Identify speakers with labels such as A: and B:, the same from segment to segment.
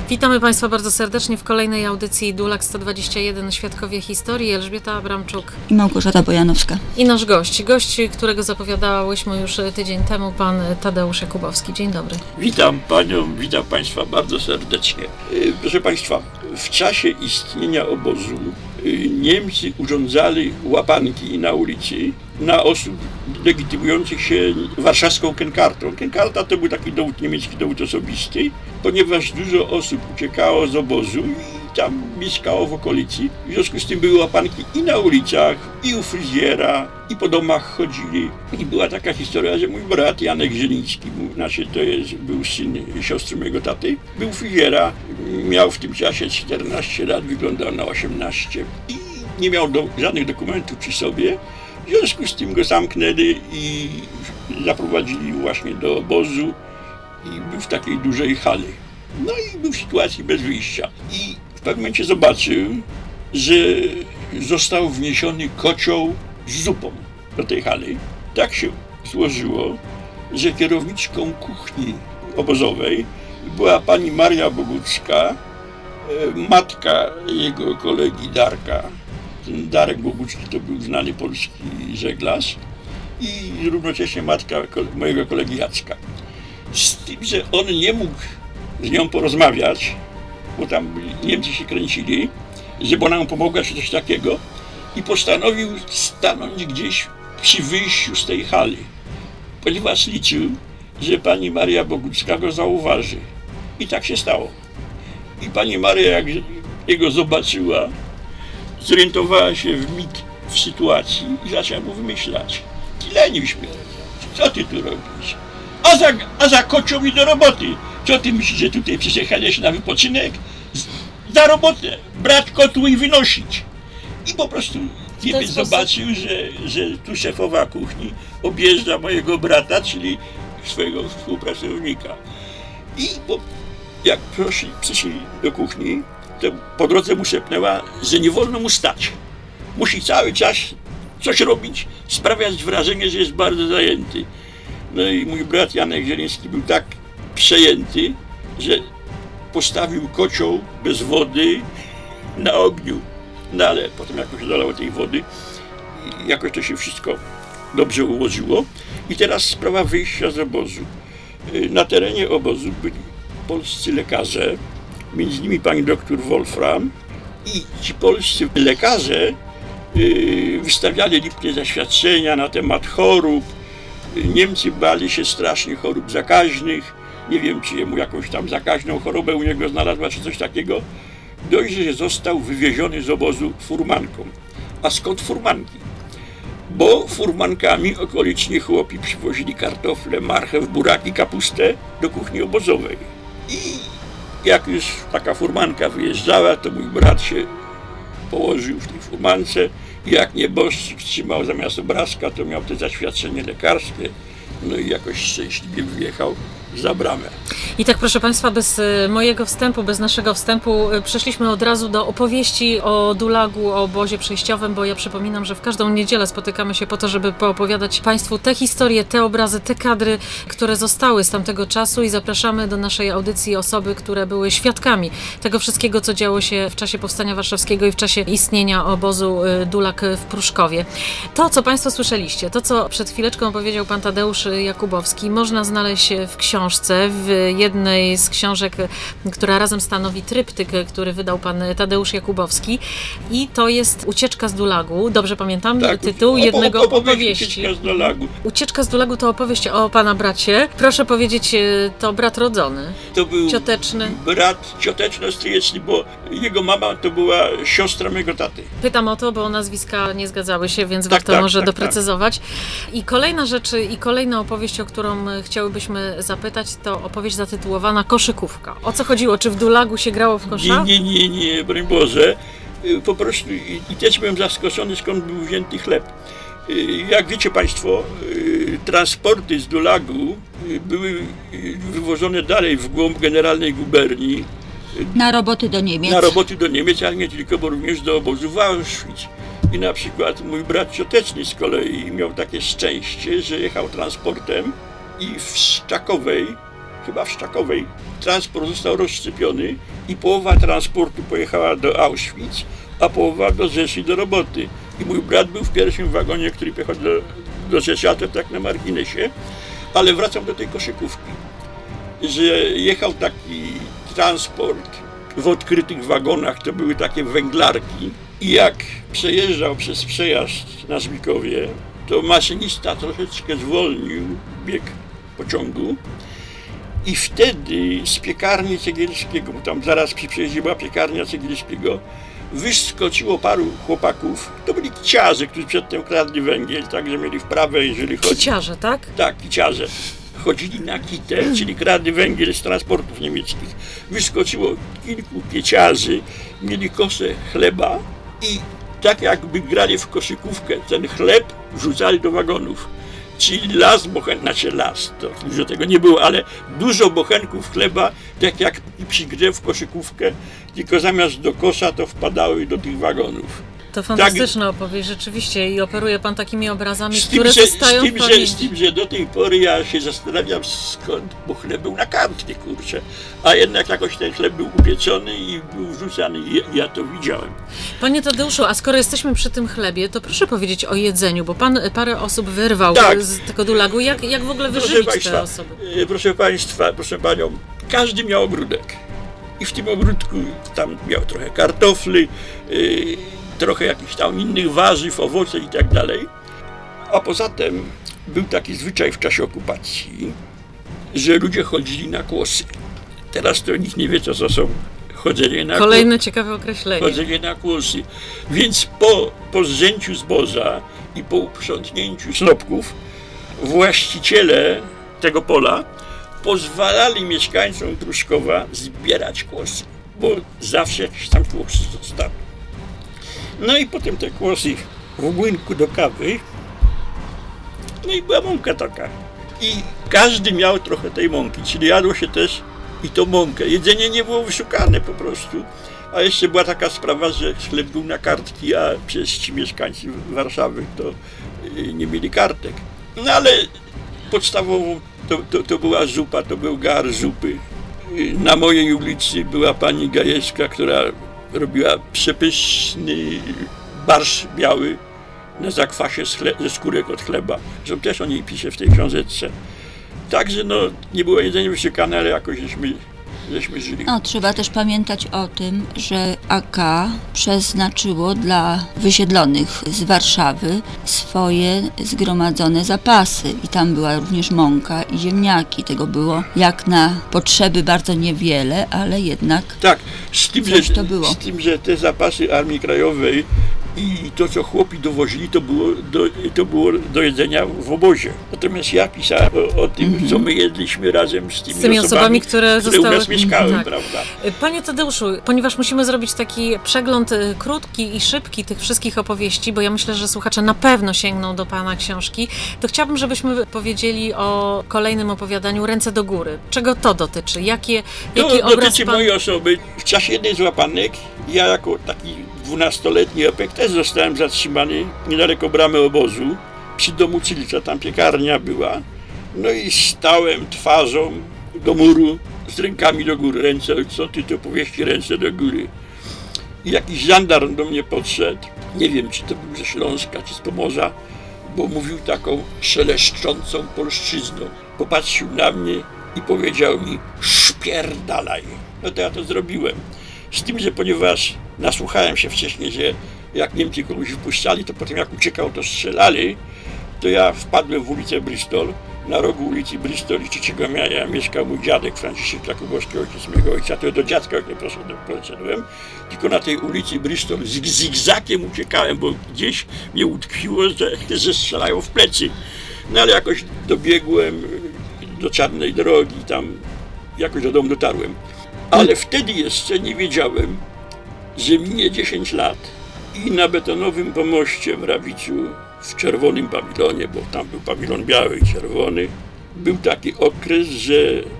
A: Witamy Państwa bardzo serdecznie w kolejnej audycji Dulak 121 Świadkowie Historii. Elżbieta Abramczuk
B: i Małgorzata Bojanowska.
A: I nasz gość, którego zapowiadałyśmy już tydzień temu, pan Tadeusz Jakubowski. Dzień dobry.
C: Witam Panią, witam Państwa bardzo serdecznie. Proszę Państwa, w czasie istnienia obozu Niemcy urządzali łapanki na ulicy na osób legitymujących się warszawską Kenkartą. Kenkarta to był taki dowód, niemiecki dowód osobisty, ponieważ dużo osób uciekało z obozu i tam mieszkało w okolicy. W związku z tym były łapanki i na ulicach, i u fryzjera, i po domach chodzili. I była taka historia, że mój brat Janek Zieliński, był syn siostry mojego taty, był fryzjera, miał w tym czasie 14 lat, wyglądał na 18 i nie miał żadnych dokumentów przy sobie. W związku z tym go zamknęli i zaprowadzili właśnie do obozu i był w takiej dużej hali. No i był w sytuacji bez wyjścia. I w pewnym momencie zobaczył, że został wniesiony kocioł z zupą do tej hali. Tak się złożyło, że kierowniczką kuchni obozowej była pani Maria Bogucka, matka jego kolegi Darka. Ten Darek Bogucki to był znany polski żeglarz i równocześnie matka mojego kolegi Jacka. Z tym, że on nie mógł z nią porozmawiać, bo tam Niemcy się kręcili, żeby ona mu pomogła czy coś takiego, i postanowił stanąć gdzieś przy wyjściu z tej hali, ponieważ liczył, że pani Maria Bogucka go zauważy. I tak się stało. I pani Maria, jak jego zobaczyła, zorientowała się w sytuacji i zaczęła mu wymyślać. Ty lenił śmierć, co ty tu robisz? A za kocią i do roboty. Co ty myślisz, że tutaj przyjechałeś na wypoczynek? Za robotę, brać kotły i wynosić. I po prostu Niemiec zobaczył, że tu szefowa kuchni objeżdża mojego brata, czyli swojego współpracownika. I jak przyszli do kuchni, to po drodze mu szepnęła, że nie wolno mu stać. Musi cały czas coś robić, sprawiać wrażenie, że jest bardzo zajęty. No i mój brat Janek Zieliński był tak przejęty, że postawił kocioł bez wody na ogniu. No ale potem jakoś dolało tej wody i jakoś to się wszystko dobrze ułożyło. I teraz sprawa wyjścia z obozu. Na terenie obozu byli polscy lekarze, między nimi pani doktor Wolfram, i ci polscy lekarze wystawiali lipnie zaświadczenia na temat chorób. Niemcy bali się strasznie chorób zakaźnych. Nie wiem, czy jemu jakąś tam zakaźną chorobę u niego znalazła, czy coś takiego. Dość, że został wywieziony z obozu furmanką. A skąd furmanki? Bo furmankami okoliczni chłopi przywozili kartofle, marchew, buraki, kapustę do kuchni obozowej. I jak już taka furmanka wyjeżdżała, to mój brat się położył w tej furmance i jak nieboszczyk trzymał zamiast obrazka, to miał te zaświadczenie lekarskie. No i jakoś szczęśliwie wyjechał za bramę.
A: I tak, proszę Państwa, bez mojego wstępu, bez naszego wstępu przeszliśmy od razu do opowieści o Dulagu, o obozie przejściowym, bo ja przypominam, że w każdą niedzielę spotykamy się po to, żeby poopowiadać Państwu te historie, te obrazy, te kadry, które zostały z tamtego czasu, i zapraszamy do naszej audycji osoby, które były świadkami tego wszystkiego, co działo się w czasie Powstania Warszawskiego i w czasie istnienia obozu Dulag w Pruszkowie. To, co Państwo słyszeliście, to, co przed chwileczką powiedział pan Tadeusz Jakubowski, można znaleźć w książce, w jednej z książek, która razem stanowi tryptyk, który wydał pan Tadeusz Jakubowski, i to jest Ucieczka z Dulagu. Dobrze pamiętam tytuł jednego opowieści.
C: Ucieczka z Dulagu.
A: Ucieczka z Dulagu to opowieść o pana bracie. Proszę powiedzieć, to brat rodzony.
C: To był
A: cioteczny.
C: Brat cioteczno-stryjeczny, bo jego mama to była siostra mojego taty.
A: Pytam o to, bo nazwiska nie zgadzały się, więc warto może doprecyzować. I kolejna rzecz, i kolejna opowieść, o którą chciałybyśmy zapytać, to opowieść zatytułowana Koszykówka. O co chodziło? Czy w Dulagu się grało w kosza?
C: Nie, broń Boże. Po prostu i też byłem zaskoczony, skąd był wzięty chleb. Jak wiecie Państwo, transporty z Dulagu były wywożone dalej w głąb generalnej guberni.
B: Na roboty do Niemiec.
C: Na roboty do Niemiec, ale nie tylko, bo również do obozu w Auschwitz. I na przykład mój brat cioteczny z kolei miał takie szczęście, że jechał transportem i w Szczakowej chyba w Szczakowej, transport został rozszczepiony i połowa transportu pojechała do Auschwitz, a połowa do Rzeszy do roboty. I mój brat był w pierwszym wagonie, który pojechał do Rzeszy, a to tak na marginesie. Ale wracam do tej koszykówki, że jechał taki transport w odkrytych wagonach, to były takie węglarki i jak przejeżdżał przez przejazd na Żbikowie, to maszynista troszeczkę zwolnił bieg pociągu i wtedy z piekarni Cegielskiego, bo tam zaraz przy przejeździe była piekarnia Cegielskiego, wyskoczyło paru chłopaków, to byli kiciarze, którzy przedtem kradli węgiel, także mieli wprawę, jeżeli chodzi...
A: Kiciarze, tak?
C: Tak, kiciarze. Chodzili na kitę, czyli kradli węgiel z transportów niemieckich. Wyskoczyło kilku pieciarzy, mieli kosę chleba i tak jakby grali w koszykówkę, ten chleb wrzucali do wagonów. Czyli to dużo tego nie było, ale dużo bochenków chleba, tak jak przy grze w koszykówkę, tylko zamiast do kosza to wpadały do tych wagonów.
A: To fantastyczna opowieść, rzeczywiście, i operuje pan takimi obrazami, które zostają w pamięci.
C: Z tym, że do tej pory ja się zastanawiam skąd, bo chleb był na kartkę, kurczę, a jednak jakoś ten chleb był upieczony i był wrzucany i ja to widziałem.
A: Panie Tadeuszu, a skoro jesteśmy przy tym chlebie, to proszę powiedzieć o jedzeniu, bo pan parę osób wyrwał z tego dulagu. Jak w ogóle wyżywić te osoby?
C: Proszę państwa, proszę panią, każdy miał ogródek i w tym ogródku tam miał trochę kartofli, trochę jakichś tam innych warzyw, owoce i tak dalej. A poza tym był taki zwyczaj w czasie okupacji, że ludzie chodzili na kłosy. Teraz to nikt nie wie, co to są chodzenie na kłosy.
A: Kolejne ciekawe określenie.
C: Chodzenie na kłosy. Więc po zrzęciu zboża i po uprzątnięciu snopków właściciele tego pola pozwalali mieszkańcom Pruszkowa zbierać kłosy, bo zawsze jakiś tam kłos został. No i potem te kłosy w młynku do kawy, no i była mąka taka. I każdy miał trochę tej mąki, czyli jadło się też i tą mąkę. Jedzenie nie było wyszukane po prostu. A jeszcze była taka sprawa, że chleb był na kartki, a przecież ci mieszkańcy Warszawy to nie mieli kartek. No ale podstawową to była zupa, to był gar zupy. Na mojej ulicy była pani Gajewska, która robiła przepyszny barszcz biały na zakwasie ze skórek od chleba. Zresztą też o niej pisze w tej książeczce. Także nie było jedzenie wyszukane, ale jakoś żeśmy żyli.
B: Trzeba też pamiętać o tym, że AK przeznaczyło dla wysiedlonych z Warszawy swoje zgromadzone zapasy i tam była również mąka i ziemniaki. Tego było jak na potrzeby bardzo niewiele, ale jednak
C: tak,
B: to
C: tym, że te zapasy Armii Krajowej i to, co chłopi dowozili, to było do jedzenia w obozie. Natomiast ja pisałem o tym, co my jedliśmy razem z tymi osobami, które u nas mieszkały, tak. Prawda?
A: Panie Tadeuszu, ponieważ musimy zrobić taki przegląd krótki i szybki tych wszystkich opowieści, bo ja myślę, że słuchacze na pewno sięgną do pana książki, to chciałabym, żebyśmy powiedzieli o kolejnym opowiadaniu Ręce do góry. Czego to dotyczy? Jaki obraz
C: dotyczy mojej osoby. W czasie jednej z łapanek ja jako taki 12-letni opek też zostałem zatrzymany niedaleko bramy obozu, przy domu Cylca, tam piekarnia była. No i stałem twarzą do muru z rękami do góry, ręce, są ty to powieści ręce do góry. I jakiś żandarm do mnie podszedł, nie wiem czy to był ze Śląska, czy z Pomorza, bo mówił taką szeleszczącą polszczyzną. Popatrzył na mnie i powiedział mi: szpierdalaj. No to ja to zrobiłem. Z tym, że ponieważ nasłuchałem się wcześniej, że jak Niemcy kogoś wpuszczali, to potem jak uciekał, to strzelali, to ja wpadłem w ulicę Bristol. Na rogu ulicy Bristol i 3 Maja mieszkał mój dziadek Franciszek Jakubowski, ojciec mojego ojca. To do dziadka nie poszedłem, tylko na tej ulicy Bristol zigzakiem uciekałem, bo gdzieś mnie utkwiło, że strzelają w plecy. No ale jakoś dobiegłem do Czarnej Drogi, tam jakoś do domu dotarłem. Ale wtedy jeszcze nie wiedziałem, że minie 10 lat i na betonowym pomoście w Rawiciu, w czerwonym pawilonie, bo tam był pawilon biały i czerwony, był taki okres, że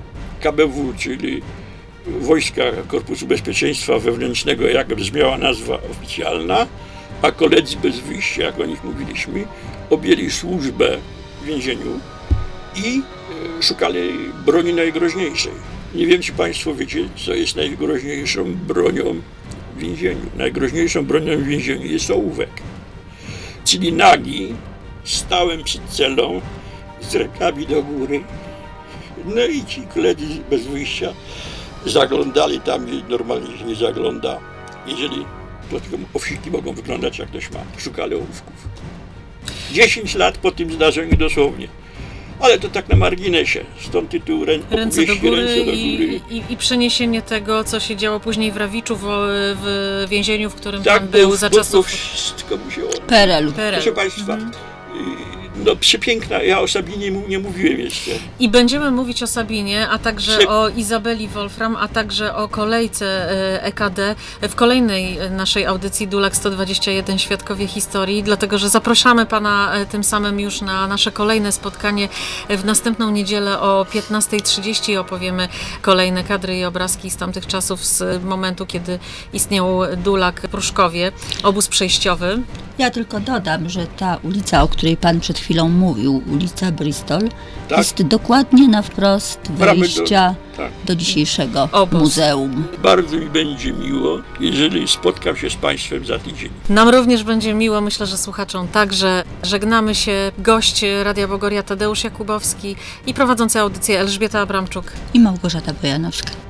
C: KBW, czyli Wojska Korpusu Bezpieczeństwa Wewnętrznego, jak brzmiała nazwa oficjalna, a koledzy bez wyjścia, jak o nich mówiliśmy, objęli służbę w więzieniu i szukali broni najgroźniejszej. Nie wiem, czy Państwo wiecie, co jest najgroźniejszą bronią w więzieniu. Najgroźniejszą bronią w więzieniu jest ołówek. Czyli nagi, stałem przed celą z rękami do góry. No i ci koledzy bez wyjścia zaglądali tam, gdzie normalnie się nie zagląda. Jeżeli to tylko owsiki mogą wyglądać, jak ktoś ma. Szukali ołówków. 10 lat po tym zdarzeniu dosłownie. Ale to tak na marginesie. Stąd tytuł
A: Ręce do góry,
C: Ręce do góry.
A: I przeniesienie tego, co się działo później w Rawiczu, w więzieniu, w którym
C: Tak,
A: pan był za
C: bo
A: czasów
C: wszystko musiało.
B: PRL-u.
C: Proszę Państwa, no przepiękna, ja o Sabinie nie mówiłem jeszcze.
A: I będziemy mówić o Sabinie, a także o Izabeli Wolfram, a także o kolejce EKD w kolejnej naszej audycji Dulag 121 Świadkowie Historii, dlatego że zapraszamy Pana tym samym już na nasze kolejne spotkanie w następną niedzielę o 15:30. Opowiemy kolejne kadry i obrazki z tamtych czasów, z momentu, kiedy istniał Dulag w Pruszkowie, obóz przejściowy.
B: Ja tylko dodam, że ta ulica, o której Pan przed chwilą mówił, ulica Bristol,
C: Tak.
B: jest dokładnie na wprost
C: Bramy
B: wejścia
C: tak.
B: do dzisiejszego
A: Obóz.
B: muzeum.
C: Bardzo mi będzie miło, jeżeli spotkam się z Państwem za tydzień.
A: Nam również będzie miło, myślę, że słuchaczom także. Żegnamy się. Gość Radia Bogoria Tadeusz Jakubowski i prowadząca audycję Elżbieta Abramczuk.
B: I Małgorzata Bojanowska.